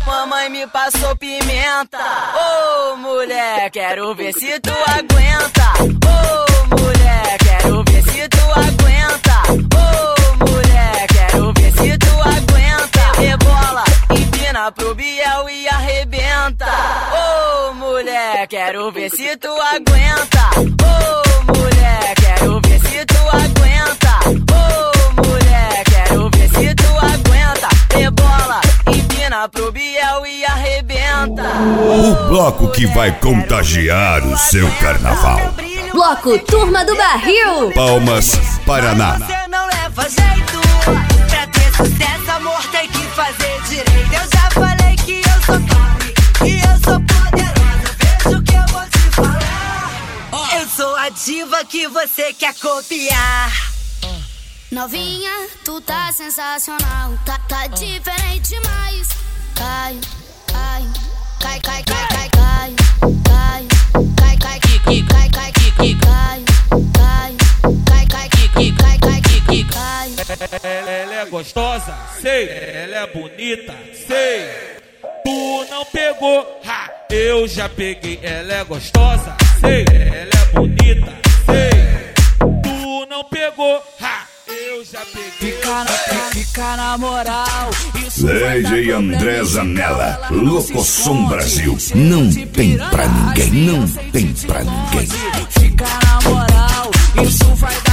Mamãe me passou pimenta. Ô, mulher, quero ver se tu aguenta. Ô, mulher, quero ver se tu aguenta. Ô, mulher, quero ver se tu aguenta. Rebola, empina pro Biel e arrebenta. Ô, mulher, quero ver se tu aguenta. Ô, mulher, quero ver se tu aguenta. Ô, mulher, quero ver se tu aguenta. Rebola, empina pro Biel e arrebenta. O bloco que vai contagiar o seu carnaval. Bloco Turma do Barril. Palmas, Paraná. Você não leva jeito. Pra ter sucesso, amor, tem que fazer direito. Eu já falei que eu sou top e eu sou poderosa. Veja o que eu vou te falar. Eu sou a diva que você quer copiar. Novinha, tu tá sensacional. Tá diferente demais. Cai, cai, cai, cai, cai, cai, cai, cai, cai, cai, kiki, cai, cai, kiki, cai, cai, cai, cai, kiki, cai, cai, kiki, cai. Ela é gostosa, sei. Ela é bonita, sei. Tu não pegou, ha, eu já peguei. Ela é gostosa, sei. Ela é bonita, sei. Tu não pegou, ha, eu já peguei. Fica na moral. DJ André Zanella, Locosom Brasil. Não tem pra ninguém, não tem pra ninguém. Fica na moral, isso vai dar